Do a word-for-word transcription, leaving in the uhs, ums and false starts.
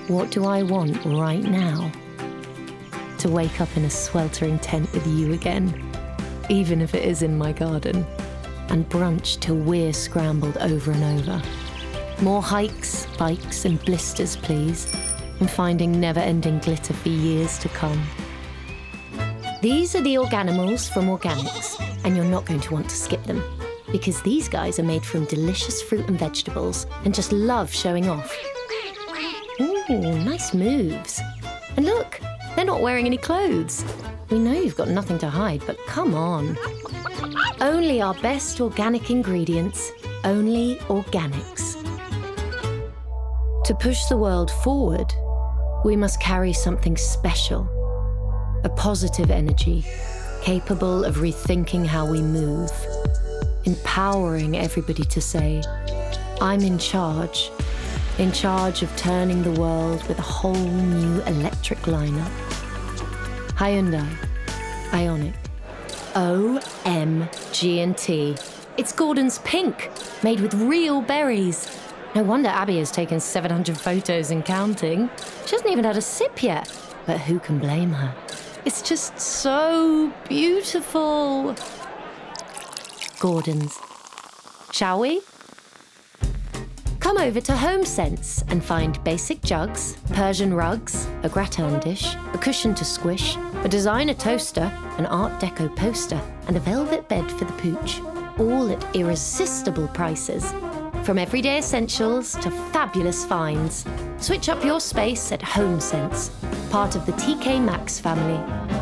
What do I want right now? To wake up in a sweltering tent with you again, even if it is in my garden, and brunch till we're scrambled over and over. More hikes, bikes and blisters, please, and finding never-ending glitter for years to come. These are the Organimals from Organics, and you're not going to want to skip them, because these guys are made from delicious fruit and vegetables and just love showing off. Ooh, nice moves. And look, they're not wearing any clothes. We know you've got nothing to hide, but come on. Only our best organic ingredients, only Organics. To push the world forward, we must carry something special. A positive energy, capable of rethinking how we move, empowering everybody to say, I'm in charge, in charge of turning the world with a whole new electric lineup. Hyundai, Ioniq, O M G and T. It's Gordon's Pink, made with real berries. No wonder Abby has taken seven hundred photos and counting. She hasn't even had a sip yet, but who can blame her? It's just so beautiful. Gordon's. Shall we? Come over to HomeSense and find basic jugs, Persian rugs, a gratin dish, a cushion to squish, a designer toaster, an Art Deco poster, and a velvet bed for the pooch, all at irresistible prices. From everyday essentials to fabulous finds, switch up your space at HomeSense, part of the T K Maxx family.